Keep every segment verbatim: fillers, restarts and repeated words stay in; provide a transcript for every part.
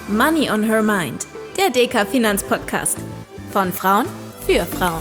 Money on Her Mind, der D K Finanzpodcast. Von Frauen für Frauen.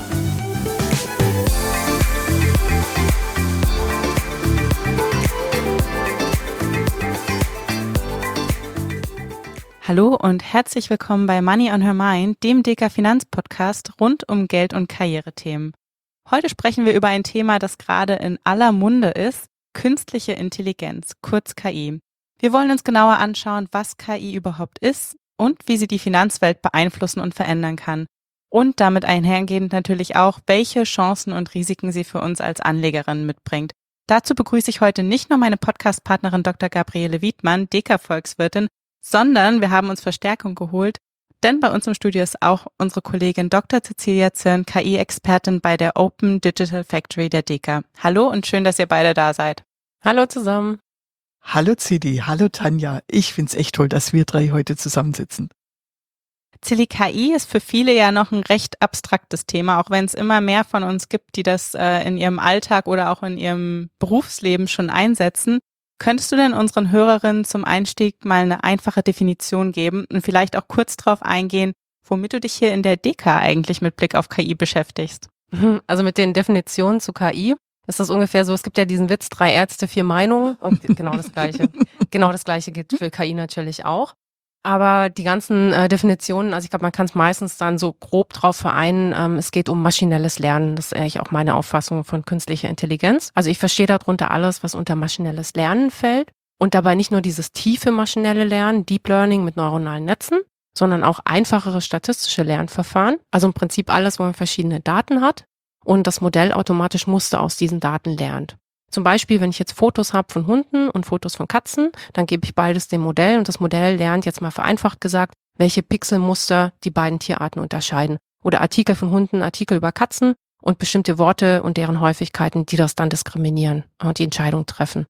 Hallo und herzlich willkommen bei Money on Her Mind, dem D K Finanzpodcast rund um Geld- und Karrierethemen. Heute sprechen wir über ein Thema, das gerade in aller Munde ist, künstliche Intelligenz, kurz K I. Wir wollen uns genauer anschauen, was K I überhaupt ist und wie sie die Finanzwelt beeinflussen und verändern kann. Und damit einhergehend natürlich auch, welche Chancen und Risiken sie für uns als Anlegerinnen mitbringt. Dazu begrüße ich heute nicht nur meine Podcast-Partnerin Doktor Gabriele Wiedmann, D K-Volkswirtin, sondern wir haben uns Verstärkung geholt, denn bei uns im Studio ist auch unsere Kollegin Doktor Cecilia Zirn, K I-Expertin bei der Open Digital Factory der D K. Hallo und schön, dass ihr beide da seid. Hallo zusammen. Hallo Zidi, hallo Tanja. Ich find's echt toll, dass wir drei heute zusammensitzen. Zilli, K I ist für viele ja noch ein recht abstraktes Thema, auch wenn es immer mehr von uns gibt, die das äh, in ihrem Alltag oder auch in ihrem Berufsleben schon einsetzen. Könntest du denn unseren Hörerinnen zum Einstieg mal eine einfache Definition geben und vielleicht auch kurz darauf eingehen, womit du dich hier in der D K eigentlich mit Blick auf K I beschäftigst? Also mit den Definitionen zu K I ist das ungefähr so, es gibt ja diesen Witz, drei Ärzte, vier Meinungen und genau das Gleiche. Genau das Gleiche gilt für K I natürlich auch. Aber die ganzen äh, Definitionen, also ich glaube, man kann es meistens dann so grob drauf vereinen, ähm, es geht um maschinelles Lernen. Das ist eigentlich auch meine Auffassung von künstlicher Intelligenz. Also ich verstehe darunter alles, was unter maschinelles Lernen fällt und dabei nicht nur dieses tiefe maschinelle Lernen, Deep Learning mit neuronalen Netzen, sondern auch einfachere statistische Lernverfahren. Also im Prinzip alles, wo man verschiedene Daten hat und das Modell automatisch Muster aus diesen Daten lernt. Zum Beispiel, wenn ich jetzt Fotos habe von Hunden und Fotos von Katzen, dann gebe ich beides dem Modell und das Modell lernt jetzt mal vereinfacht gesagt, welche Pixelmuster die beiden Tierarten unterscheiden. Oder Artikel von Hunden, Artikel über Katzen und bestimmte Worte und deren Häufigkeiten, die das dann diskriminieren und die Entscheidung treffen.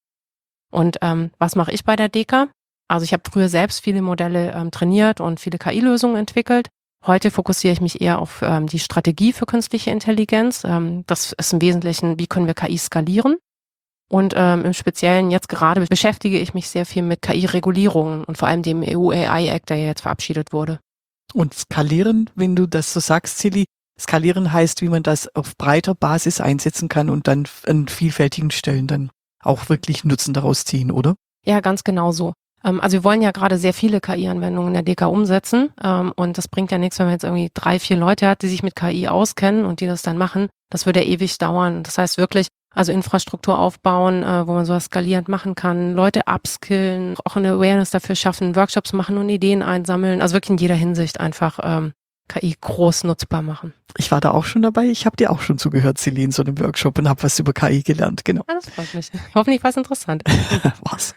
Und ähm, was mache ich bei der D K? Also ich habe früher selbst viele Modelle ähm, trainiert und viele K I-Lösungen entwickelt. Heute fokussiere ich mich eher auf ähm, die Strategie für künstliche Intelligenz. Ähm, das ist im Wesentlichen, wie können wir K I skalieren? Und ähm, im Speziellen jetzt gerade beschäftige ich mich sehr viel mit K I-Regulierungen und vor allem dem E U-A I-Act, der ja jetzt verabschiedet wurde. Und skalieren, wenn du das so sagst, Zilli, skalieren heißt, wie man das auf breiter Basis einsetzen kann und dann an vielfältigen Stellen dann auch wirklich Nutzen daraus ziehen, oder? Ja, ganz genau so. Also wir wollen ja gerade sehr viele K I-Anwendungen in der D K umsetzen und das bringt ja nichts, wenn man jetzt irgendwie drei, vier Leute hat, die sich mit K I auskennen und die das dann machen. Das würde ja ewig dauern. Das heißt wirklich, also Infrastruktur aufbauen, wo man sowas skalierend machen kann, Leute upskillen, auch eine Awareness dafür schaffen, Workshops machen und Ideen einsammeln. Also wirklich in jeder Hinsicht einfach ähm, K I groß nutzbar machen. Ich war da auch schon dabei. Ich habe dir auch schon zugehört, Zilli, in so einem Workshop und habe was über K I gelernt. Genau. Ja, das freut mich. Hoffentlich war es interessant. Was?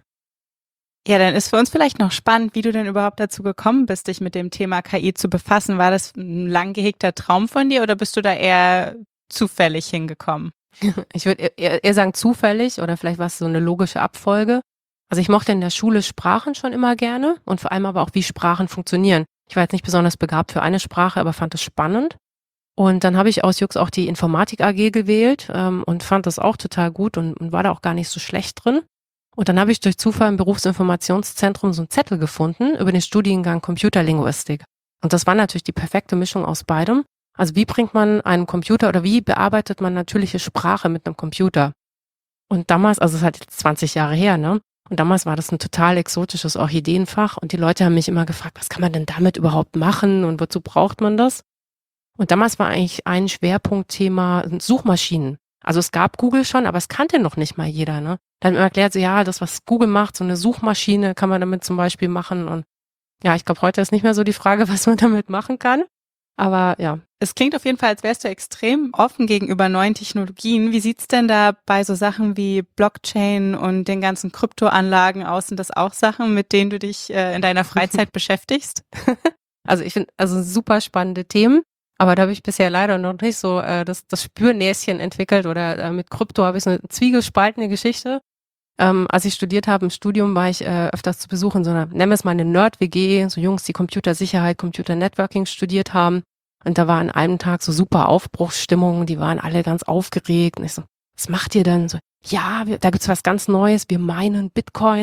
Ja, dann ist für uns vielleicht noch spannend, wie du denn überhaupt dazu gekommen bist, dich mit dem Thema K I zu befassen. War das ein lang gehegter Traum von dir oder bist du da eher zufällig hingekommen? Ich würde eher, eher sagen zufällig oder vielleicht war es so eine logische Abfolge. Also ich mochte in der Schule Sprachen schon immer gerne und vor allem aber auch, wie Sprachen funktionieren. Ich war jetzt nicht besonders begabt für eine Sprache, aber fand es spannend. Und dann habe ich aus Jux auch die Informatik A G gewählt ähm, und fand das auch total gut und, und war da auch gar nicht so schlecht drin. Und dann habe ich durch Zufall im Berufsinformationszentrum so einen Zettel gefunden über den Studiengang Computerlinguistik. Und das war natürlich die perfekte Mischung aus beidem. Also wie bringt man einen Computer oder wie bearbeitet man natürliche Sprache mit einem Computer? Und damals, also es ist halt jetzt zwanzig Jahre her, ne? Und damals war das ein total exotisches Orchideenfach und die Leute haben mich immer gefragt, was kann man denn damit überhaupt machen und wozu braucht man das? Und damals war eigentlich ein Schwerpunktthema Suchmaschinen. Also es gab Google schon, aber es kannte noch nicht mal jeder, ne? Dann hat mir erklärt, so, ja, das, was Google macht, so eine Suchmaschine kann man damit zum Beispiel machen. Und ja, ich glaube, heute ist nicht mehr so die Frage, was man damit machen kann. Aber ja. Es klingt auf jeden Fall, als wärst du extrem offen gegenüber neuen Technologien. Wie sieht's denn da bei so Sachen wie Blockchain und den ganzen Kryptoanlagen aus? Sind das auch Sachen, mit denen du dich äh, in deiner Freizeit beschäftigst? Also ich finde, also super spannende Themen. Aber da habe ich bisher leider noch nicht so äh, das, das Spürnäschen entwickelt oder äh, mit Krypto habe ich so eine zwiegespaltene Geschichte. Ähm, als ich studiert habe im Studium, war ich äh, öfters zu Besuch in so einer, nennen wir es mal eine Nerd-W G, so Jungs, die Computersicherheit, Computer-Networking studiert haben. Und da war an einem Tag so super Aufbruchsstimmung, die waren alle ganz aufgeregt. Und ich so, was macht ihr denn? So, ja, wir, da gibt's was ganz Neues, wir meinen Bitcoins.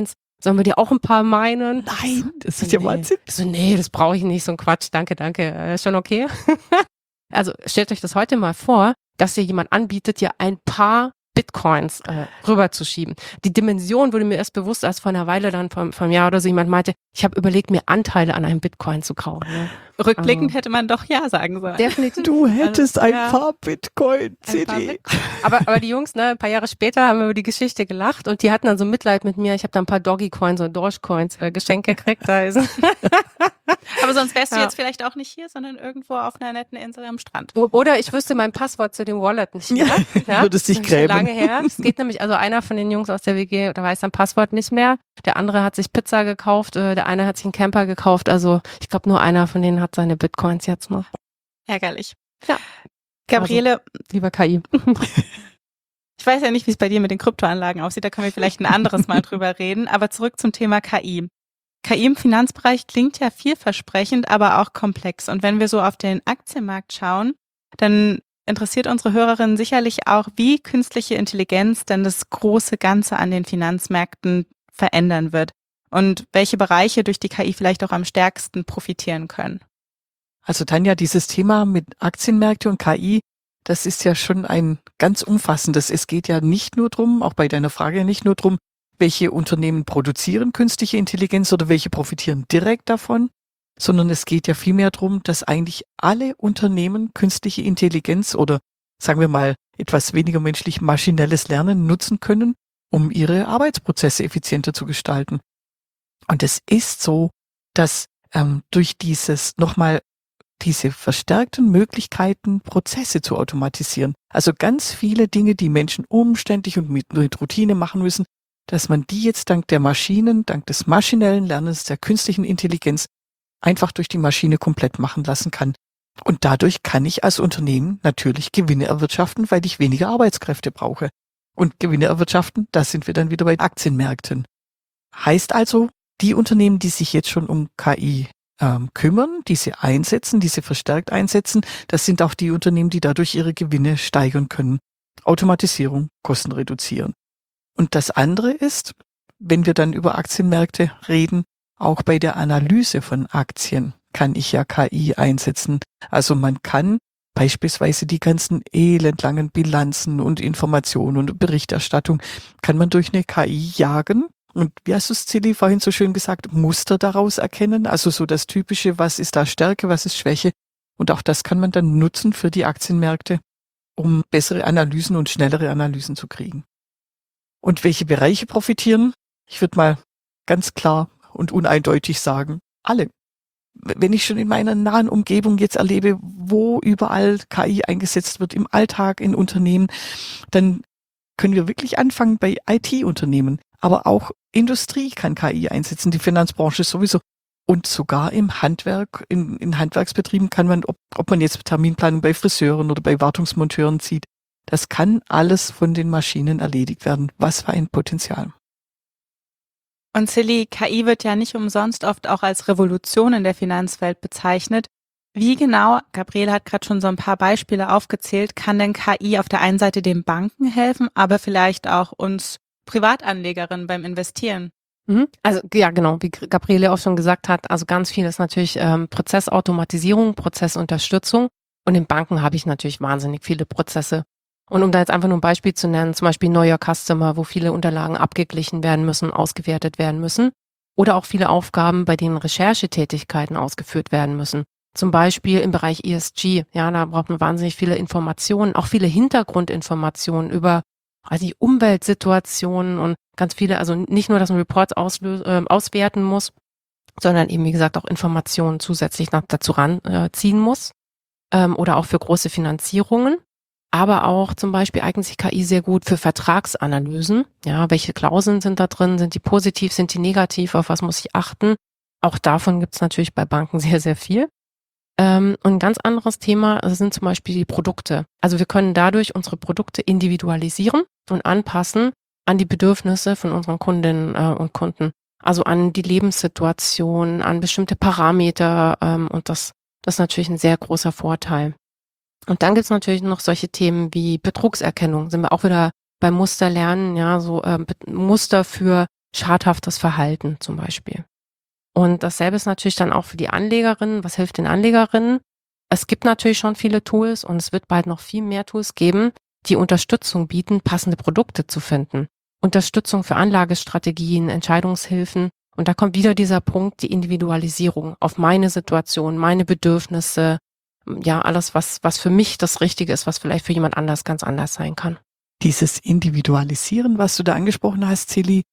Sollen wir dir auch ein paar meinen? Nein, das ist Nee. ja Wahnsinn. Ich so, nee, das brauche ich nicht, so ein Quatsch, danke, danke, äh, schon okay. Also stellt euch das heute mal vor, dass dir jemand anbietet, dir ein paar Bitcoins äh, rüberzuschieben. Die Dimension wurde mir erst bewusst, als vor einer Weile dann vom, vom Jahr oder so jemand meinte, ich habe überlegt, mir Anteile an einem Bitcoin zu kaufen. Ne? Rückblickend Also- hätte man doch ja sagen sollen. Definitiv. Du hättest Also, ein ja. paar Bitcoin, Ein paar Silly. Bitcoin. Aber, aber die Jungs, ne, ein paar Jahre später haben wir über die Geschichte gelacht und die hatten dann so Mitleid mit mir. Ich habe da ein paar Doggy-Coins oder Dogecoins äh, geschenkt gekriegt. Also. Aber sonst wärst du Ja. jetzt vielleicht auch nicht hier, sondern irgendwo auf einer netten Insel am Strand. O- Oder ich wüsste mein Passwort zu dem Wallet nicht mehr. Ja, würdest dich das ist schon grämen. lange her. Es geht nämlich, also einer von den Jungs aus der W G, der weiß sein Passwort nicht mehr. Der andere hat sich Pizza gekauft, äh, der eine hat sich einen Camper gekauft. Also ich glaube, nur einer von denen hat seine Bitcoins jetzt noch. Ärgerlich. Ja. Gabriele, Lieber K I. ich weiß ja nicht, wie es bei dir mit den Kryptoanlagen aussieht, da können wir vielleicht ein anderes Mal drüber reden, aber zurück zum Thema K I. K I im Finanzbereich klingt ja vielversprechend, aber auch komplex. Und wenn wir so auf den Aktienmarkt schauen, dann interessiert unsere Hörerinnen sicherlich auch, wie künstliche Intelligenz denn das große Ganze an den Finanzmärkten verändern wird und welche Bereiche durch die K I vielleicht auch am stärksten profitieren können. Also Tanja, dieses Thema mit Aktienmärkte und K I, das ist ja schon ein ganz umfassendes. Es geht ja nicht nur drum, auch bei deiner Frage nicht nur drum, welche Unternehmen produzieren künstliche Intelligenz oder welche profitieren direkt davon, sondern es geht ja vielmehr darum, dass eigentlich alle Unternehmen künstliche Intelligenz oder sagen wir mal etwas weniger menschlich maschinelles Lernen nutzen können, um ihre Arbeitsprozesse effizienter zu gestalten. Und es ist so, dass ähm, durch dieses nochmal diese verstärkten Möglichkeiten, Prozesse zu automatisieren, also ganz viele Dinge, die Menschen umständlich und mit, mit Routine machen müssen, dass man die jetzt dank der Maschinen, dank des maschinellen Lernens, der künstlichen Intelligenz einfach durch die Maschine komplett machen lassen kann. Und dadurch kann ich als Unternehmen natürlich Gewinne erwirtschaften, weil ich weniger Arbeitskräfte brauche. Und Gewinne erwirtschaften, da sind wir dann wieder bei Aktienmärkten. Heißt also, die Unternehmen, die sich jetzt schon um K I ähm, kümmern, die sie einsetzen, die sie verstärkt einsetzen, das sind auch die Unternehmen, die dadurch ihre Gewinne steigern können. Automatisierung, Kosten reduzieren. Und das andere ist, wenn wir dann über Aktienmärkte reden, auch bei der Analyse von Aktien kann ich ja K I einsetzen. Also man kann beispielsweise die ganzen elendlangen Bilanzen und Informationen und Berichterstattung kann man durch eine K I jagen. Und wie hast du es, Silly, vorhin so schön gesagt, Muster daraus erkennen? Also so das Typische, was ist da Stärke, was ist Schwäche? Und auch das kann man dann nutzen für die Aktienmärkte, um bessere Analysen und schnellere Analysen zu kriegen. Und welche Bereiche profitieren? Ich würde mal ganz klar und uneindeutig sagen, alle. Wenn ich schon in meiner nahen Umgebung jetzt erlebe, wo überall K I eingesetzt wird, im Alltag, in Unternehmen, dann können wir wirklich anfangen bei I T-Unternehmen. Aber auch Industrie kann K I einsetzen, die Finanzbranche sowieso. Und sogar im Handwerk, in, in Handwerksbetrieben kann man, ob, ob man jetzt Terminplanung bei Friseuren oder bei Wartungsmonteuren sieht, das kann alles von den Maschinen erledigt werden. Was für ein Potenzial. Und Silly, K I wird ja nicht umsonst oft auch als Revolution in der Finanzwelt bezeichnet. Wie genau, Gabriele hat gerade schon so ein paar Beispiele aufgezählt, kann denn K I auf der einen Seite den Banken helfen, aber vielleicht auch uns Privatanlegerinnen beim Investieren? Mhm. Also ja, genau, wie Gabriele auch schon gesagt hat, also ganz viel ist natürlich ähm, Prozessautomatisierung, Prozessunterstützung und in Banken habe ich natürlich wahnsinnig viele Prozesse. Und um da jetzt einfach nur ein Beispiel zu nennen, zum Beispiel neuer Customer, wo viele Unterlagen abgeglichen werden müssen, ausgewertet werden müssen oder auch viele Aufgaben, bei denen Recherchetätigkeiten ausgeführt werden müssen. Zum Beispiel im Bereich E S G, ja, da braucht man wahnsinnig viele Informationen, auch viele Hintergrundinformationen über also die Umweltsituationen und ganz viele, also nicht nur, dass man Reports auslös, äh, auswerten muss, sondern eben, wie gesagt, auch Informationen zusätzlich noch dazu ranziehen äh, muss ähm, oder auch für große Finanzierungen. Aber auch zum Beispiel eignet sich K I sehr gut für Vertragsanalysen. Ja, welche Klauseln sind da drin? Sind die positiv, sind die negativ? Auf was muss ich achten? Auch davon gibt es natürlich bei Banken sehr, sehr viel. Ähm, und ein ganz anderes Thema sind zum Beispiel die Produkte. Also wir können dadurch unsere Produkte individualisieren und anpassen an die Bedürfnisse von unseren Kundinnen äh, und Kunden. Also an die Lebenssituation, an bestimmte Parameter ähm, und das, das ist natürlich ein sehr großer Vorteil. Und dann gibt's natürlich noch solche Themen wie Betrugserkennung. Sind wir auch wieder beim Musterlernen, ja, so äh, Muster für schadhaftes Verhalten zum Beispiel. Und dasselbe ist natürlich dann auch für die Anlegerinnen. Was hilft den Anlegerinnen? Es gibt natürlich schon viele Tools und es wird bald noch viel mehr Tools geben, die Unterstützung bieten, passende Produkte zu finden. Unterstützung für Anlagestrategien, Entscheidungshilfen. Und da kommt wieder dieser Punkt, die Individualisierung auf meine Situation, meine Bedürfnisse, ja, alles, was, was für mich das Richtige ist, was vielleicht für jemand anders ganz anders sein kann. Dieses Individualisieren, was du da angesprochen hast, Celi,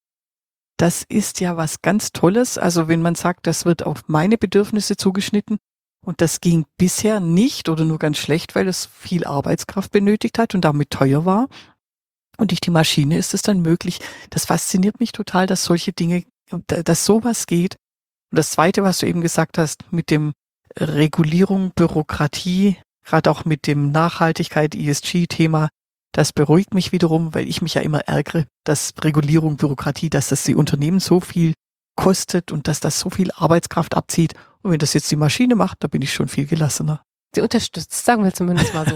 das ist ja was ganz Tolles. Also wenn man sagt, das wird auf meine Bedürfnisse zugeschnitten und das ging bisher nicht oder nur ganz schlecht, weil es viel Arbeitskraft benötigt hat und damit teuer war. Und durch die Maschine ist es dann möglich. Das fasziniert mich total, dass solche Dinge, dass sowas geht. Und das Zweite, was du eben gesagt hast, mit dem Regulierung, Bürokratie, gerade auch mit dem Nachhaltigkeit, E S G-Thema, das beruhigt mich wiederum, weil ich mich ja immer ärgere, dass Regulierung, Bürokratie, dass das die Unternehmen so viel kostet und dass das so viel Arbeitskraft abzieht. Und wenn das jetzt die Maschine macht, da bin ich schon viel gelassener. Sie unterstützt, sagen wir zumindest mal so.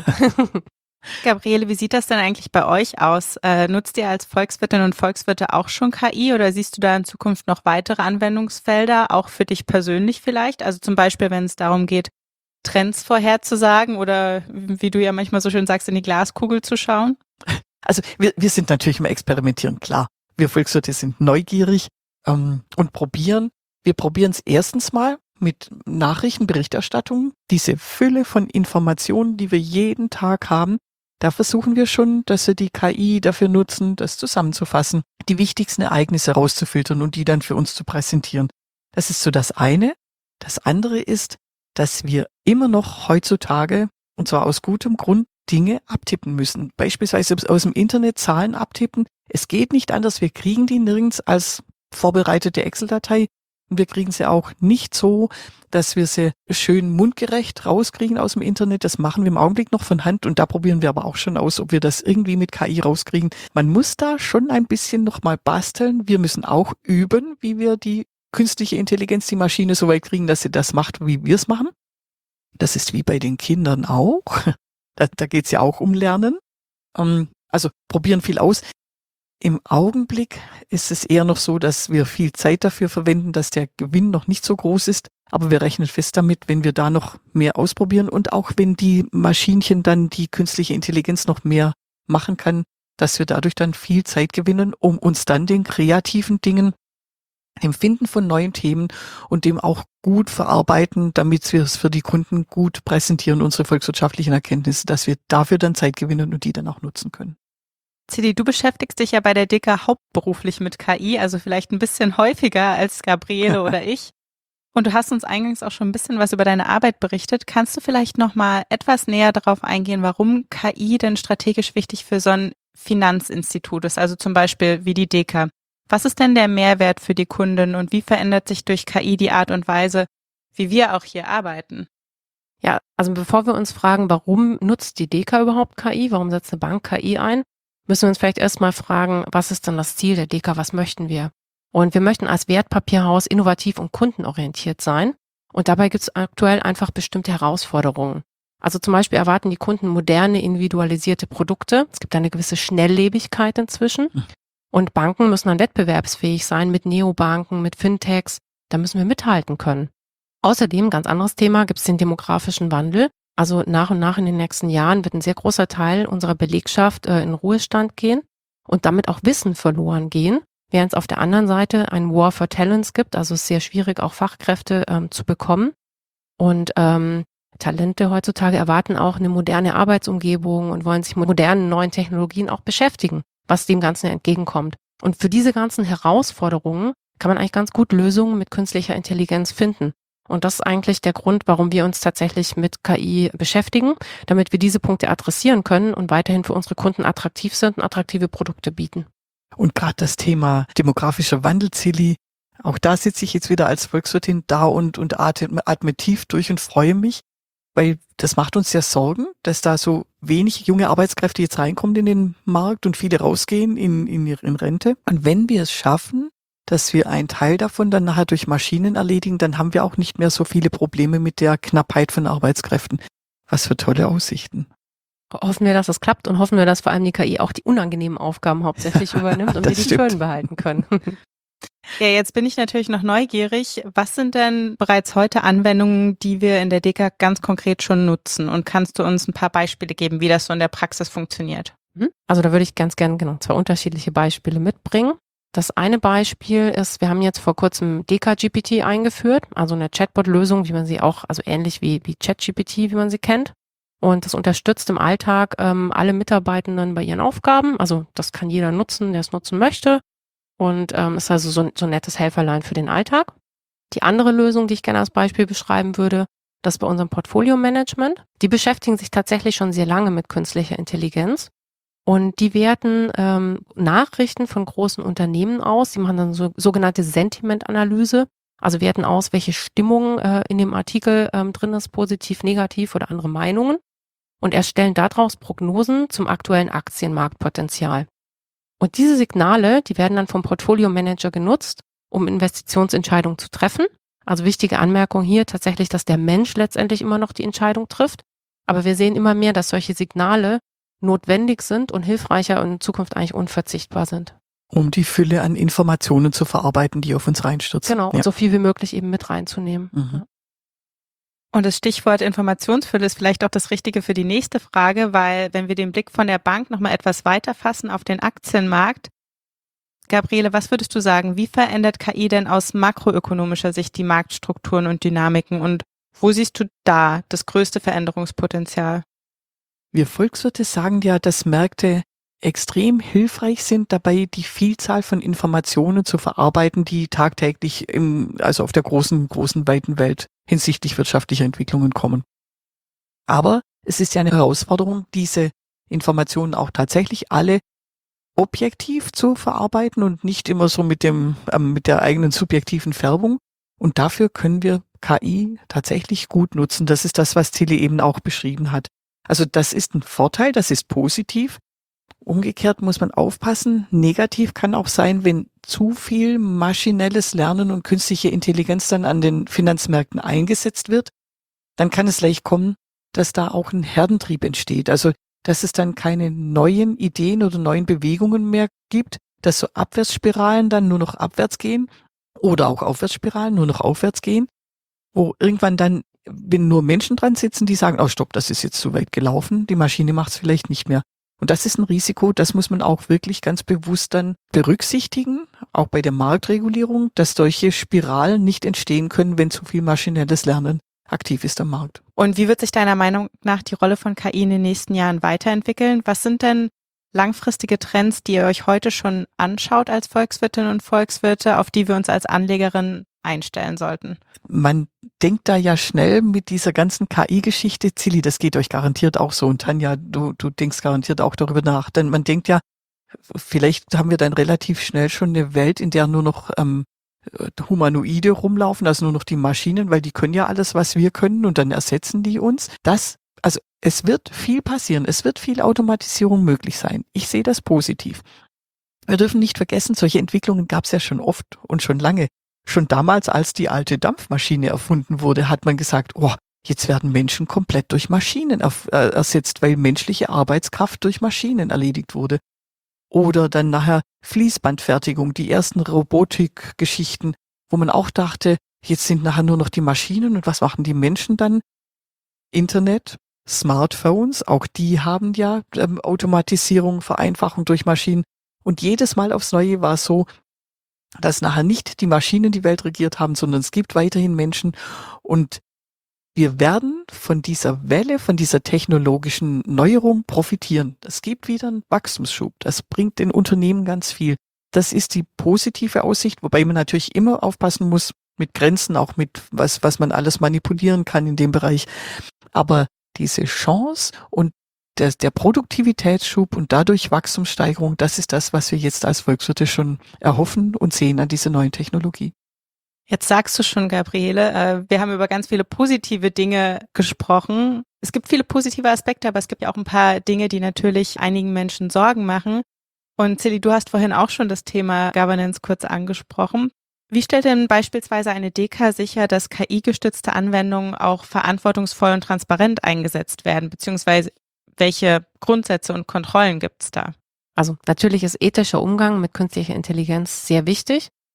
Gabriele, wie sieht das denn eigentlich bei euch aus? Äh, nutzt ihr als Volkswirtin und Volkswirte auch schon K I oder siehst du da in Zukunft noch weitere Anwendungsfelder, auch für dich persönlich vielleicht? Also zum Beispiel, wenn es darum geht, Trends vorherzusagen oder wie du ja manchmal so schön sagst, in die Glaskugel zu schauen? Also wir, wir sind natürlich im Experimentieren, klar. Wir Volkswirte sind neugierig ähm, und probieren. Wir probieren es erstens mal mit Nachrichten, Berichterstattungen, diese Fülle von Informationen, die wir jeden Tag haben. Da versuchen wir schon, dass wir die K I dafür nutzen, das zusammenzufassen, die wichtigsten Ereignisse rauszufiltern und die dann für uns zu präsentieren. Das ist so das eine. Das andere ist, dass wir immer noch heutzutage, und zwar aus gutem Grund, Dinge abtippen müssen. Beispielsweise aus dem Internet Zahlen abtippen. Es geht nicht anders. Wir kriegen die nirgends als vorbereitete Excel-Datei. Und wir kriegen sie auch nicht so, dass wir sie schön mundgerecht rauskriegen aus dem Internet. Das machen wir im Augenblick noch von Hand und da probieren wir aber auch schon aus, ob wir das irgendwie mit K I rauskriegen. Man muss da schon ein bisschen nochmal basteln. Wir müssen auch üben, wie wir die künstliche Intelligenz, die Maschine so weit kriegen, dass sie das macht, wie wir es machen. Das ist wie bei den Kindern auch. Da, da geht es ja auch um Lernen. Ähm, also probieren viel aus. Im Augenblick ist es eher noch so, dass wir viel Zeit dafür verwenden, dass der Gewinn noch nicht so groß ist. Aber wir rechnen fest damit, wenn wir da noch mehr ausprobieren und auch wenn die Maschinchen dann die künstliche Intelligenz noch mehr machen kann, dass wir dadurch dann viel Zeit gewinnen, um uns dann den kreativen Dingen, dem Finden von neuen Themen und dem auch gut verarbeiten, damit wir es für die Kunden gut präsentieren, unsere volkswirtschaftlichen Erkenntnisse, dass wir dafür dann Zeit gewinnen und die dann auch nutzen können. Celi, du beschäftigst dich ja bei der D K hauptberuflich mit K I, also vielleicht ein bisschen häufiger als Gabriele oder ich. Und du hast uns eingangs auch schon ein bisschen was über deine Arbeit berichtet. Kannst du vielleicht noch mal etwas näher darauf eingehen, warum K I denn strategisch wichtig für so ein Finanzinstitut ist, also zum Beispiel wie die D K? Was ist denn der Mehrwert für die Kunden und wie verändert sich durch K I die Art und Weise, wie wir auch hier arbeiten? Ja, also bevor wir uns fragen, warum nutzt die D K überhaupt K I, warum setzt eine Bank K I ein, müssen wir uns vielleicht erstmal fragen, was ist denn das Ziel der D K, was möchten wir? Und wir möchten als Wertpapierhaus innovativ und kundenorientiert sein. Und dabei gibt es aktuell einfach bestimmte Herausforderungen. Also zum Beispiel erwarten die Kunden moderne, individualisierte Produkte. Es gibt eine gewisse Schnelllebigkeit inzwischen. Und Banken müssen dann wettbewerbsfähig sein mit Neobanken, mit Fintechs. Da müssen wir mithalten können. Außerdem, ganz anderes Thema, gibt es den demografischen Wandel. Also nach und nach in den nächsten Jahren wird ein sehr großer Teil unserer Belegschaft äh, in Ruhestand gehen und damit auch Wissen verloren gehen, während es auf der anderen Seite ein War for Talents gibt. Also es ist sehr schwierig, auch Fachkräfte ähm, zu bekommen. Und ähm, Talente heutzutage erwarten auch eine moderne Arbeitsumgebung und wollen sich mit modernen neuen Technologien auch beschäftigen, was dem Ganzen entgegenkommt. Und für diese ganzen Herausforderungen kann man eigentlich ganz gut Lösungen mit künstlicher Intelligenz finden. Und das ist eigentlich der Grund, warum wir uns tatsächlich mit K I beschäftigen, damit wir diese Punkte adressieren können und weiterhin für unsere Kunden attraktiv sind und attraktive Produkte bieten. Und gerade das Thema demografischer Wandel, Celi, auch da sitze ich jetzt wieder als Volkswirtin da und, und atme, atme tief durch und freue mich, weil das macht uns ja Sorgen, dass da so wenig junge Arbeitskräfte jetzt reinkommen in den Markt und viele rausgehen in, in, in Rente. Und wenn wir es schaffen, dass wir einen Teil davon dann nachher durch Maschinen erledigen, dann haben wir auch nicht mehr so viele Probleme mit der Knappheit von Arbeitskräften. Was für tolle Aussichten. Hoffen wir, dass das klappt und hoffen wir, dass vor allem die K I auch die unangenehmen Aufgaben hauptsächlich übernimmt und wir die stimmt. schönen behalten können. Ja, jetzt bin ich natürlich noch neugierig. Was sind denn bereits heute Anwendungen, die wir in der D E K A ganz konkret schon nutzen? Und kannst du uns ein paar Beispiele geben, wie das so in der Praxis funktioniert? Also da würde ich ganz gerne genau zwei unterschiedliche Beispiele mitbringen. Das eine Beispiel ist, wir haben jetzt vor kurzem D K G P T eingeführt, also eine Chatbot-Lösung, wie man sie auch, also ähnlich wie, wie ChatGPT, wie man sie kennt. Und das unterstützt im Alltag ähm, alle Mitarbeitenden bei ihren Aufgaben. Also das kann jeder nutzen, der es nutzen möchte. Und ähm, ist also so, so ein nettes Helferlein für den Alltag. Die andere Lösung, die ich gerne als Beispiel beschreiben würde, das ist bei unserem Portfolio-Management. Die beschäftigen sich tatsächlich schon sehr lange mit künstlicher Intelligenz. Und die werten ähm, Nachrichten von großen Unternehmen aus. Die machen dann so sogenannte Sentiment-Analyse. Also werten aus, welche Stimmung äh, in dem Artikel ähm, drin ist, positiv, negativ oder andere Meinungen. Und erstellen daraus Prognosen zum aktuellen Aktienmarktpotenzial. Und diese Signale, die werden dann vom Portfolio-Manager genutzt, um Investitionsentscheidungen zu treffen. Also wichtige Anmerkung hier tatsächlich, dass der Mensch letztendlich immer noch die Entscheidung trifft. Aber wir sehen immer mehr, dass solche Signale notwendig sind und hilfreicher und in Zukunft eigentlich unverzichtbar sind. Um die Fülle an Informationen zu verarbeiten, die auf uns reinstürzen. Genau, Ja. und so viel wie möglich eben mit reinzunehmen. Mhm. Ja. Und das Stichwort Informationsfülle ist vielleicht auch das Richtige für die nächste Frage, weil wenn wir den Blick von der Bank nochmal etwas weiter fassen auf den Aktienmarkt, Gabriele, was würdest du sagen, wie verändert K I denn aus makroökonomischer Sicht die Marktstrukturen und Dynamiken und wo siehst du da das größte Veränderungspotenzial? Wir Volkswirte sagen ja, dass Märkte extrem hilfreich sind, dabei die Vielzahl von Informationen zu verarbeiten, die tagtäglich im, also auf der großen, großen, weiten Welt hinsichtlich wirtschaftlicher Entwicklungen kommen. Aber es ist ja eine Herausforderung, diese Informationen auch tatsächlich alle objektiv zu verarbeiten und nicht immer so mit dem, ähm, mit der eigenen subjektiven Färbung. Und dafür können wir K I tatsächlich gut nutzen. Das ist das, was Tilly eben auch beschrieben hat. Also das ist ein Vorteil, das ist positiv. Umgekehrt muss man aufpassen. Negativ kann auch sein, wenn zu viel maschinelles Lernen und künstliche Intelligenz dann an den Finanzmärkten eingesetzt wird, dann kann es leicht kommen, dass da auch ein Herdentrieb entsteht. Also dass es dann keine neuen Ideen oder neuen Bewegungen mehr gibt, dass so Abwärtsspiralen dann nur noch abwärts gehen oder auch Aufwärtsspiralen nur noch aufwärts gehen, wo irgendwann dann, wenn nur Menschen dran sitzen, die sagen, oh stopp, das ist jetzt zu weit gelaufen, die Maschine macht es vielleicht nicht mehr. Und das ist ein Risiko, das muss man auch wirklich ganz bewusst dann berücksichtigen, auch bei der Marktregulierung, dass solche Spiralen nicht entstehen können, wenn zu viel maschinelles Lernen aktiv ist am Markt. Und wie wird sich deiner Meinung nach die Rolle von K I in den nächsten Jahren weiterentwickeln? Was sind denn langfristige Trends, die ihr euch heute schon anschaut als Volkswirtinnen und Volkswirte, auf die wir uns als Anlegerin einstellen sollten? Man denkt da ja schnell mit dieser ganzen K I-Geschichte, Zilli, das geht euch garantiert auch so und Tanja, du, du denkst garantiert auch darüber nach, denn man denkt ja, vielleicht haben wir dann relativ schnell schon eine Welt, in der nur noch ähm, Humanoide rumlaufen, also nur noch die Maschinen, weil die können ja alles, was wir können und dann ersetzen die uns. Das, also es wird viel passieren, es wird viel Automatisierung möglich sein. Ich sehe das positiv. Wir dürfen nicht vergessen, solche Entwicklungen gab es ja schon oft und schon lange. Schon damals, als die alte Dampfmaschine erfunden wurde, hat man gesagt, oh, jetzt werden Menschen komplett durch Maschinen erf- äh, ersetzt, weil menschliche Arbeitskraft durch Maschinen erledigt wurde. Oder dann nachher Fließbandfertigung, die ersten Robotikgeschichten, wo man auch dachte, jetzt sind nachher nur noch die Maschinen und was machen die Menschen dann? Internet, Smartphones, auch die haben ja ähm, Automatisierung, Vereinfachung durch Maschinen. Und jedes Mal aufs Neue war es so, dass nachher nicht die Maschinen die Welt regiert haben, sondern es gibt weiterhin Menschen und wir werden von dieser Welle, von dieser technologischen Neuerung profitieren. Es gibt wieder einen Wachstumsschub. Das bringt den Unternehmen ganz viel. Das ist die positive Aussicht, wobei man natürlich immer aufpassen muss mit Grenzen, auch mit was, was man alles manipulieren kann in dem Bereich. Aber diese Chance und der, der Produktivitätsschub und dadurch Wachstumssteigerung, das ist das, was wir jetzt als Volkswirte schon erhoffen und sehen an dieser neuen Technologie. Jetzt sagst du schon, Gabriele, äh, wir haben über ganz viele positive Dinge gesprochen. Es gibt viele positive Aspekte, aber es gibt ja auch ein paar Dinge, die natürlich einigen Menschen Sorgen machen. Und Zilli, du hast vorhin auch schon das Thema Governance kurz angesprochen. Wie stellt denn beispielsweise eine D K sicher, dass K I-gestützte Anwendungen auch verantwortungsvoll und transparent eingesetzt werden, beziehungsweise welche Grundsätze und Kontrollen gibt es da? Also natürlich ist ethischer Umgang mit künstlicher Intelligenz sehr wichtig.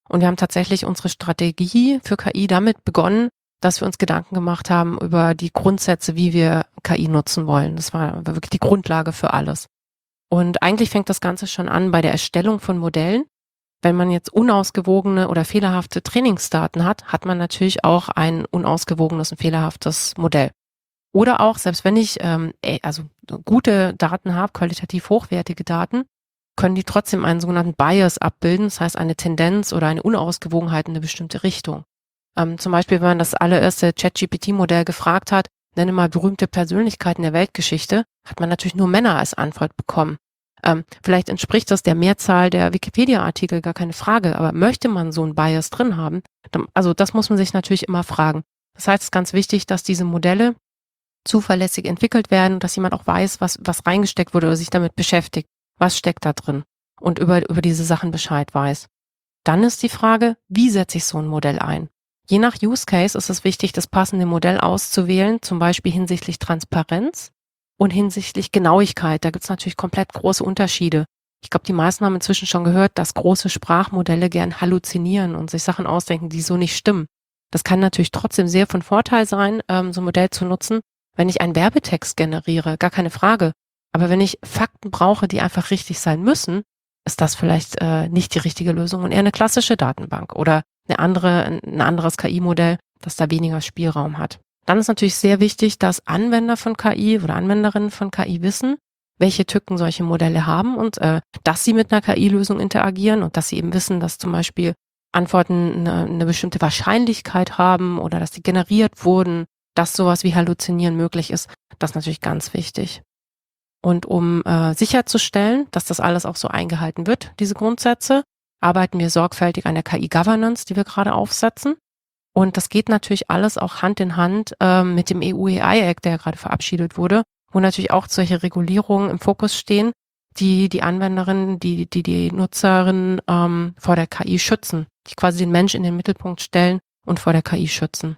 Und wir haben tatsächlich unsere Strategie für K I damit begonnen, dass wir uns Gedanken gemacht haben über die Grundsätze, wie wir K I nutzen wollen. Das war wirklich die Grundlage für alles. Und eigentlich fängt das Ganze schon an bei der Erstellung von Modellen. Wenn man jetzt unausgewogene oder fehlerhafte Trainingsdaten hat, hat man natürlich auch ein unausgewogenes und fehlerhaftes Modell. Oder auch, selbst wenn ich ähm, also gute Daten habe, qualitativ hochwertige Daten, können die trotzdem einen sogenannten Bias abbilden, das heißt eine Tendenz oder eine Unausgewogenheit in eine bestimmte Richtung. Ähm, zum Beispiel, wenn man das allererste ChatGPT-Modell gefragt hat, nenne mal berühmte Persönlichkeiten der Weltgeschichte, hat man natürlich nur Männer als Antwort bekommen. Ähm, vielleicht entspricht das der Mehrzahl der Wikipedia-Artikel, gar keine Frage, aber möchte man so einen Bias drin haben? Dann, also das muss man sich natürlich immer fragen. Das heißt, es ist ganz wichtig, dass diese Modelle zuverlässig entwickelt werden und dass jemand auch weiß, was, was reingesteckt wurde oder sich damit beschäftigt. Was steckt da drin? Und über, über diese Sachen Bescheid weiß. Dann ist die Frage, wie setze ich so ein Modell ein? Je nach Use Case ist es wichtig, das passende Modell auszuwählen, zum Beispiel hinsichtlich Transparenz und hinsichtlich Genauigkeit. Da gibt es natürlich komplett große Unterschiede. Ich glaube, die meisten haben inzwischen schon gehört, dass große Sprachmodelle gern halluzinieren und sich Sachen ausdenken, die so nicht stimmen. Das kann natürlich trotzdem sehr von Vorteil sein, ähm, so ein Modell zu nutzen, wenn ich einen Werbetext generiere, gar keine Frage. Aber wenn ich Fakten brauche, die einfach richtig sein müssen, ist das vielleicht äh, nicht die richtige Lösung und eher eine klassische Datenbank oder eine andere, ein anderes K I-Modell, das da weniger Spielraum hat. Dann ist natürlich sehr wichtig, dass Anwender von K I oder Anwenderinnen von K I wissen, welche Tücken solche Modelle haben und äh, dass sie mit einer K I-Lösung interagieren und dass sie eben wissen, dass zum Beispiel Antworten eine, eine bestimmte Wahrscheinlichkeit haben oder dass die generiert wurden, dass sowas wie Halluzinieren möglich ist. Das ist natürlich ganz wichtig. Und um äh, sicherzustellen, dass das alles auch so eingehalten wird, diese Grundsätze, arbeiten wir sorgfältig an der K I-Governance, die wir gerade aufsetzen. Und das geht natürlich alles auch Hand in Hand äh, mit dem E U A I-Act, der ja gerade verabschiedet wurde, wo natürlich auch solche Regulierungen im Fokus stehen, die die Anwenderinnen, die die, die Nutzerinnen ähm, vor der K I schützen, die quasi den Mensch in den Mittelpunkt stellen und vor der K I schützen.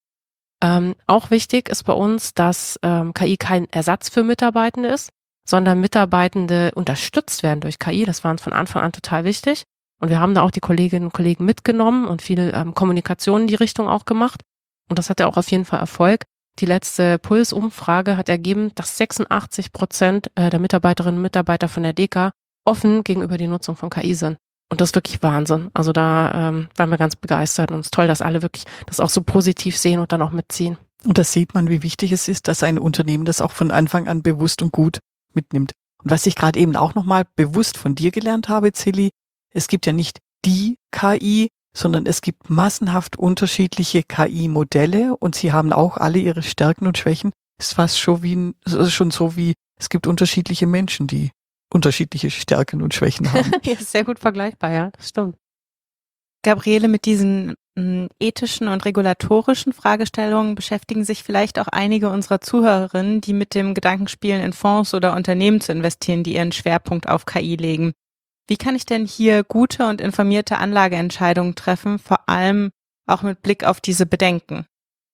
Ähm, auch wichtig ist bei uns, dass ähm, K I kein Ersatz für Mitarbeitende ist, sondern Mitarbeitende unterstützt werden durch K I. Das war uns von Anfang an total wichtig. Und wir haben da auch die Kolleginnen und Kollegen mitgenommen und viel ähm, Kommunikation in die Richtung auch gemacht. Und das hatte auch auf jeden Fall Erfolg. Die letzte Puls-Umfrage hat ergeben, dass sechsundachtzig Prozent äh, der Mitarbeiterinnen und Mitarbeiter von der D E K offen gegenüber der Nutzung von K I sind. Und das ist wirklich Wahnsinn. Also da ähm, waren wir ganz begeistert und es ist toll, dass alle wirklich das auch so positiv sehen und dann auch mitziehen. Und da sieht man, wie wichtig es ist, dass ein Unternehmen das auch von Anfang an bewusst und gut mitnimmt. Und was ich gerade eben auch nochmal bewusst von dir gelernt habe, Zilli, es gibt ja nicht die K I, sondern es gibt massenhaft unterschiedliche K I-Modelle und sie haben auch alle ihre Stärken und Schwächen. Ist fast schon wie ein, schon so wie, es gibt unterschiedliche Menschen, die unterschiedliche Stärken und Schwächen haben. Ja, ist sehr gut vergleichbar, ja, das stimmt. Gabriele, mit diesen mh, ethischen und regulatorischen Fragestellungen beschäftigen sich vielleicht auch einige unserer Zuhörerinnen, die mit dem Gedanken spielen, in Fonds oder Unternehmen zu investieren, die ihren Schwerpunkt auf K I legen. Wie kann ich denn hier gute und informierte Anlageentscheidungen treffen, vor allem auch mit Blick auf diese Bedenken?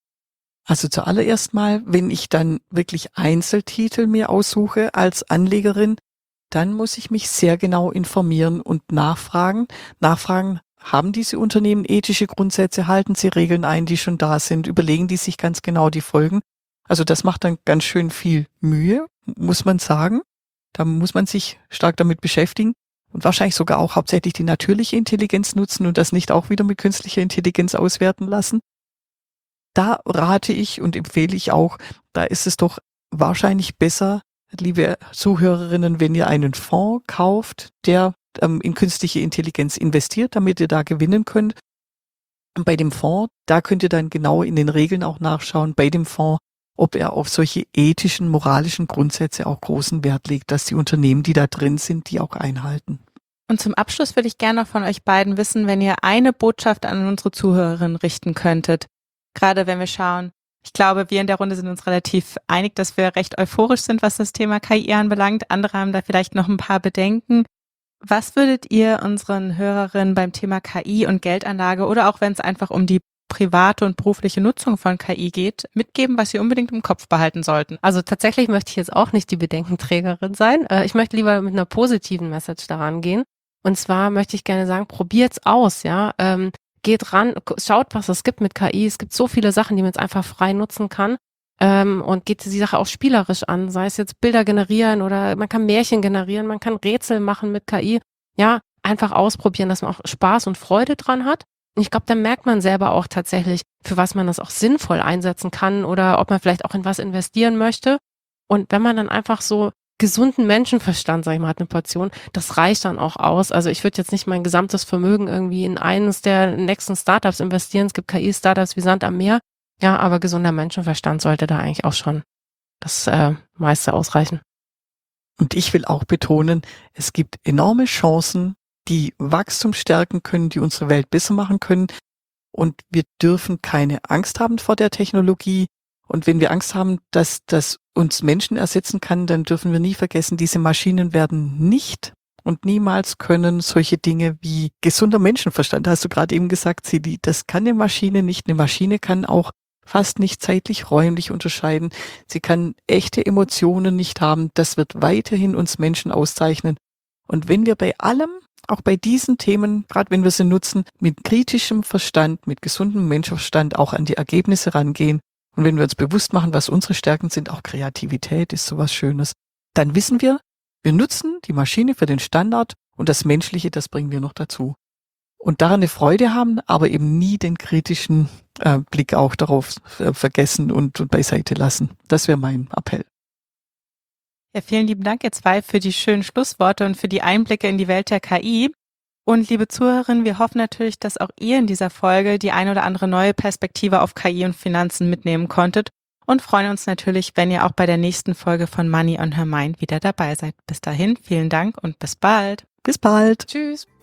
Also zuallererst mal, wenn ich dann wirklich Einzeltitel mir aussuche als Anlegerin, dann muss ich mich sehr genau informieren und nachfragen. Nachfragen, haben diese Unternehmen ethische Grundsätze, halten sie Regeln ein, die schon da sind, überlegen die sich ganz genau die Folgen. Also das macht dann ganz schön viel Mühe, muss man sagen. Da muss man sich stark damit beschäftigen und wahrscheinlich sogar auch hauptsächlich die natürliche Intelligenz nutzen und das nicht auch wieder mit künstlicher Intelligenz auswerten lassen. Da rate ich und empfehle ich auch, da ist es doch wahrscheinlich besser, liebe Zuhörerinnen, wenn ihr einen Fonds kauft, der ähm, in künstliche Intelligenz investiert, damit ihr da gewinnen könnt. Und bei dem Fonds, da könnt ihr dann genau in den Regeln auch nachschauen, bei dem Fonds, ob er auf solche ethischen, moralischen Grundsätze auch großen Wert legt, dass die Unternehmen, die da drin sind, die auch einhalten. Und zum Abschluss würde ich gerne noch von euch beiden wissen, wenn ihr eine Botschaft an unsere Zuhörerinnen richten könntet. Gerade wenn wir schauen, ich glaube, wir in der Runde sind uns relativ einig, dass wir recht euphorisch sind, was das Thema K I anbelangt. Andere haben da vielleicht noch ein paar Bedenken. Was würdet ihr unseren Hörerinnen beim Thema K I und Geldanlage oder auch wenn es einfach um die private und berufliche Nutzung von K I geht, mitgeben, was sie unbedingt im Kopf behalten sollten? Also tatsächlich möchte ich jetzt auch nicht die Bedenkenträgerin sein. Ich möchte lieber mit einer positiven Message daran gehen. Und zwar möchte ich gerne sagen, probiert's aus, ja. Ähm, geht ran, schaut, was es gibt mit K I. Es gibt so viele Sachen, die man jetzt einfach frei nutzen kann. Ähm, und geht die Sache auch spielerisch an, sei es jetzt Bilder generieren oder man kann Märchen generieren, man kann Rätsel machen mit K I. Ja, einfach ausprobieren, dass man auch Spaß und Freude dran hat. Und ich glaube, dann merkt man selber auch tatsächlich, für was man das auch sinnvoll einsetzen kann oder ob man vielleicht auch in was investieren möchte. Und wenn man dann einfach so gesunden Menschenverstand, sag ich mal, hat eine Portion, das reicht dann auch aus. Also ich würde jetzt nicht mein gesamtes Vermögen irgendwie in eines der nächsten Startups investieren. Es gibt K I-Startups wie Sand am Meer. Ja, aber gesunder Menschenverstand sollte da eigentlich auch schon das äh, meiste ausreichen. Und ich will auch betonen, es gibt enorme Chancen, die Wachstum stärken können, die unsere Welt besser machen können. Und wir dürfen keine Angst haben vor der Technologie. Und wenn wir Angst haben, dass das uns Menschen ersetzen kann, dann dürfen wir nie vergessen, diese Maschinen werden nicht und niemals können solche Dinge wie gesunder Menschenverstand, hast du gerade eben gesagt, Sili, das kann eine Maschine nicht. Eine Maschine kann auch fast nicht zeitlich, räumlich unterscheiden. Sie kann echte Emotionen nicht haben. Das wird weiterhin uns Menschen auszeichnen. Und wenn wir bei allem, auch bei diesen Themen, gerade wenn wir sie nutzen, mit kritischem Verstand, mit gesundem Menschenverstand auch an die Ergebnisse rangehen und wenn wir uns bewusst machen, was unsere Stärken sind, auch Kreativität ist sowas Schönes, dann wissen wir, wir nutzen die Maschine für den Standard und das Menschliche, das bringen wir noch dazu. Und daran eine Freude haben, aber eben nie den kritischen äh, Blick auch darauf äh, vergessen und, und beiseite lassen. Das wäre mein Appell. Ja, vielen lieben Dank, ihr zwei, für die schönen Schlussworte und für die Einblicke in die Welt der K I. Und liebe Zuhörerinnen, wir hoffen natürlich, dass auch ihr in dieser Folge die ein oder andere neue Perspektive auf K I und Finanzen mitnehmen konntet und freuen uns natürlich, wenn ihr auch bei der nächsten Folge von Money on Her Mind wieder dabei seid. Bis dahin, vielen Dank und bis bald. Bis bald. Tschüss.